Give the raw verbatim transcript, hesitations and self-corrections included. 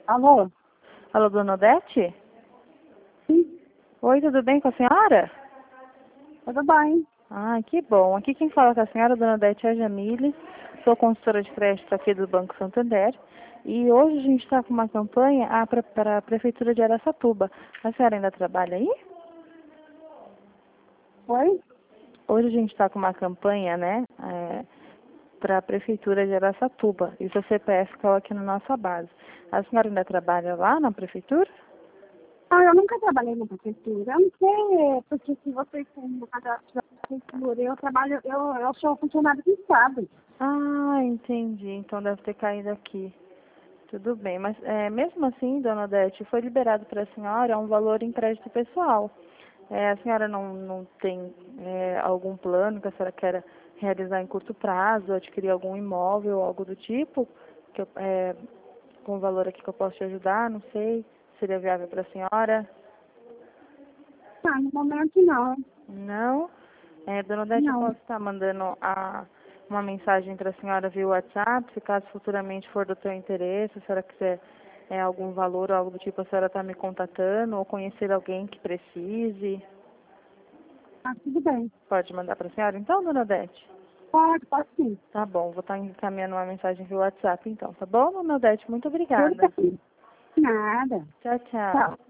Alô? Alô, dona Odete? Sim, Oi, tudo bem com a senhora? tudo bem. Ah, que bom. Aqui quem fala com a senhora, dona Odete, é a Jamile. Sou consultora de crédito aqui do Banco Santander. E hoje a gente está com uma campanha ah, para a Prefeitura de Araçatuba. A senhora ainda trabalha aí? Oi? Hoje a gente está com uma campanha, né, é, para a Prefeitura de Araçatuba. E seu C P F ficou aqui na nossa base. A senhora ainda trabalha lá na Prefeitura? Ah, eu nunca trabalhei na prefeitura. Eu não sei, porque se vocês têm no cadastro da prefeitura, eu trabalho, eu, eu sou funcionário do Estado. Ah, entendi. Então deve ter caído aqui. Tudo bem, mas é, mesmo assim, dona Odete, foi liberado para a senhora um valor em crédito pessoal. É, a senhora não, não tem é, algum plano que a senhora queira realizar em curto prazo, adquirir algum imóvel, algo do tipo, que eu, é, com o valor aqui que eu posso te ajudar, não sei, seria viável para a senhora? Ah, no momento não. Não? É, dona Odete, eu Não. posso estar mandando a, uma mensagem para a senhora via WhatsApp, se caso futuramente for do seu interesse, se a senhora quiser é, algum valor ou algo do tipo, a senhora está me contatando, ou conhecer alguém que precise, Ah, tudo bem. pode mandar para a senhora então, dona Odete? Pode, pode sim. Tá bom, vou estar encaminhando uma mensagem via WhatsApp então, tá bom, dona Odete? Muito Tudo obrigada. bem. Nada. Tchau, tchau. Tchau.